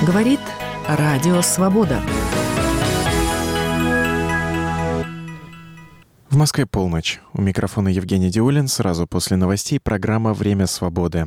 Говорит Радио Свобода. В Москве полночь. У микрофона Евгений Диулин. Сразу после новостей программа «Время свободы».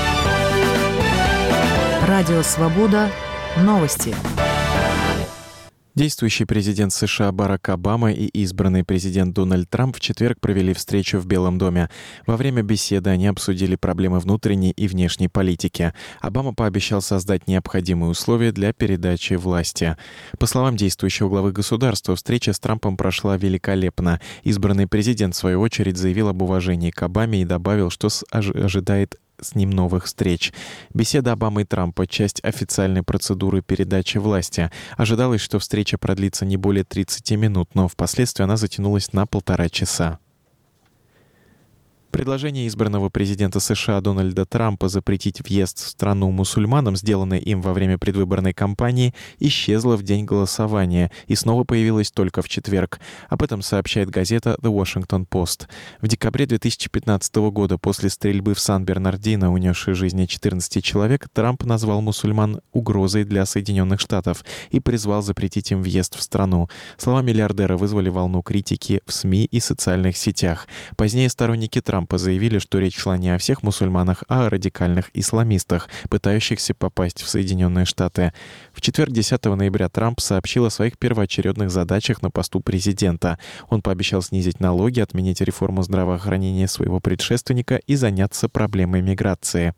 Радио Свобода. Новости. Действующий президент США Барак Обама и избранный президент Дональд Трамп в четверг провели встречу в Белом доме. Во время беседы они обсудили проблемы внутренней и внешней политики. Обама пообещал создать необходимые условия для передачи власти. По словам действующего главы государства, встреча с Трампом прошла великолепно. Избранный президент, в свою очередь, заявил об уважении к Обаме и добавил, что ожидает с ним новых встреч. Беседа Обамы и Трампа — часть официальной процедуры передачи власти. Ожидалось, что встреча продлится не более 30 минут, но впоследствии она затянулась на 1,5 часа. Предложение избранного президента США Дональда Трампа запретить въезд в страну мусульманам, сделанное им во время предвыборной кампании, исчезло в день голосования и снова появилось только в четверг. Об этом сообщает газета The Washington Post. В декабре 2015 года, после стрельбы в Сан-Бернардино, унесшей жизни 14 человек, Трамп назвал мусульман угрозой для Соединенных Штатов и призвал запретить им въезд в страну. Слова миллиардера вызвали волну критики в СМИ и социальных сетях. Позднее сторонники Трампа заявили, что речь шла не о всех мусульманах, а о радикальных исламистах, пытающихся попасть в Соединенные Штаты. В четверг, 10 ноября, Трамп сообщил о своих первоочередных задачах на посту президента. Он пообещал снизить налоги, отменить реформу здравоохранения своего предшественника и заняться проблемой миграции.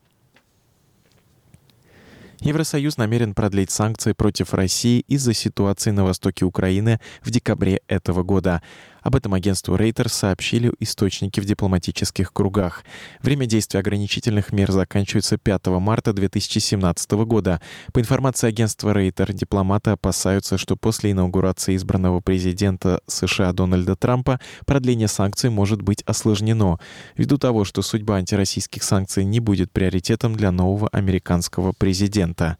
Евросоюз намерен продлить санкции против России из-за ситуации на востоке Украины в декабре этого года. Об этом агентству Reuters сообщили источники в дипломатических кругах. Время действия ограничительных мер заканчивается 5 марта 2017 года. По информации агентства Reuters, дипломаты опасаются, что после инаугурации избранного президента США Дональда Трампа продление санкций может быть осложнено, ввиду того, что судьба антироссийских санкций не будет приоритетом для нового американского президента.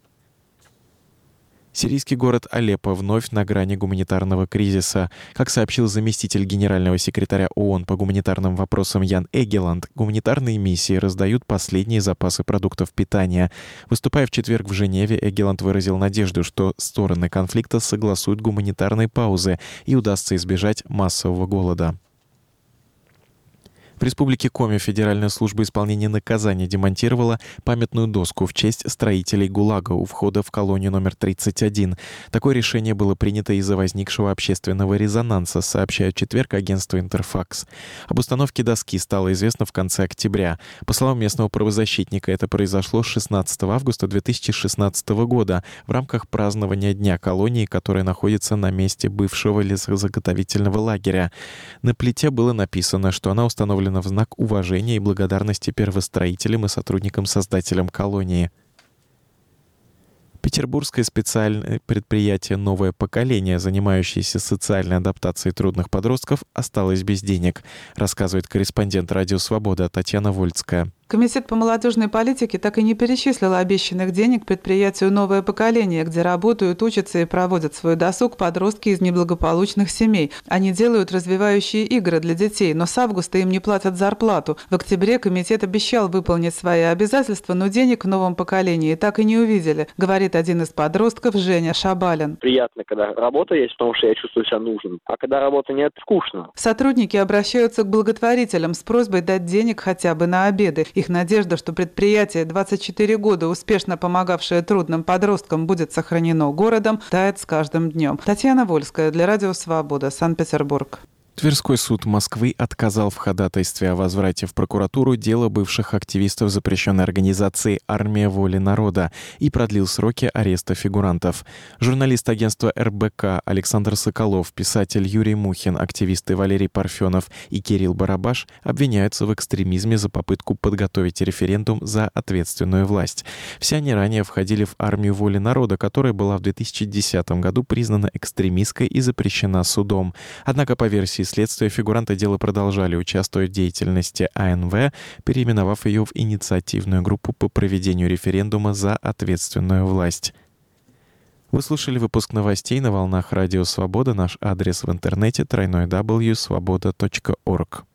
Сирийский город Алеппо вновь на грани гуманитарного кризиса. Как сообщил заместитель генерального секретаря ООН по гуманитарным вопросам Ян Эгеланд, гуманитарные миссии раздают последние запасы продуктов питания. Выступая в четверг в Женеве, Эгеланд выразил надежду, что стороны конфликта согласуют гуманитарные паузы и удастся избежать массового голода. В Республике Коми Федеральная служба исполнения наказаний демонтировала памятную доску в честь строителей ГУЛАГа у входа в колонию номер 31. Такое решение было принято из-за возникшего общественного резонанса, сообщает в четверг агентство «Интерфакс». Об установке доски стало известно в конце октября. По словам местного правозащитника, это произошло 16 августа 2016 года в рамках празднования Дня колонии, которая находится на месте бывшего лесозаготовительного лагеря. На плите было написано, что она установлена в знак уважения и благодарности первостроителям и сотрудникам-создателям колонии. Петербургское специальное предприятие «Новое поколение», занимающееся социальной адаптацией трудных подростков, осталось без денег, рассказывает корреспондент «Радио Свобода» Татьяна Вольцкая. Комитет по молодежной политике так и не перечислил обещанных денег предприятию «Новое поколение», где работают, учатся и проводят свой досуг подростки из неблагополучных семей. Они делают развивающие игры для детей, но с августа им не платят зарплату. В октябре комитет обещал выполнить свои обязательства, но денег в «Новом поколении» так и не увидели, говорит один из подростков Женя Шабалин. Приятно, когда работа есть, потому что я чувствую себя нужным. А когда работы нет, скучно. Сотрудники обращаются к благотворителям с просьбой дать денег хотя бы на обеды. Их надежда, что предприятие, 24 года успешно помогавшее трудным подросткам, будет сохранено городом, тает с каждым днем. Татьяна Вольская для Радио Свобода, Санкт-Петербург. Тверской суд Москвы отказал в ходатайстве о возврате в прокуратуру дела бывших активистов запрещенной организации «Армия воли народа» и продлил сроки ареста фигурантов. Журналист агентства РБК Александр Соколов, писатель Юрий Мухин, активисты Валерий Парфенов и Кирилл Барабаш обвиняются в экстремизме за попытку подготовить референдум за ответственную власть. Все они ранее входили в «Армию воли народа», которая была в 2010 году признана экстремистской и запрещена судом. Однако, по версии следствия, фигуранты дела продолжали участвовать в деятельности АНВ, переименовав ее в инициативную группу по проведению референдума за ответственную власть. Вы слушали выпуск новостей на волнах Радио Свобода. Наш адрес в интернете — www.svoboda.org.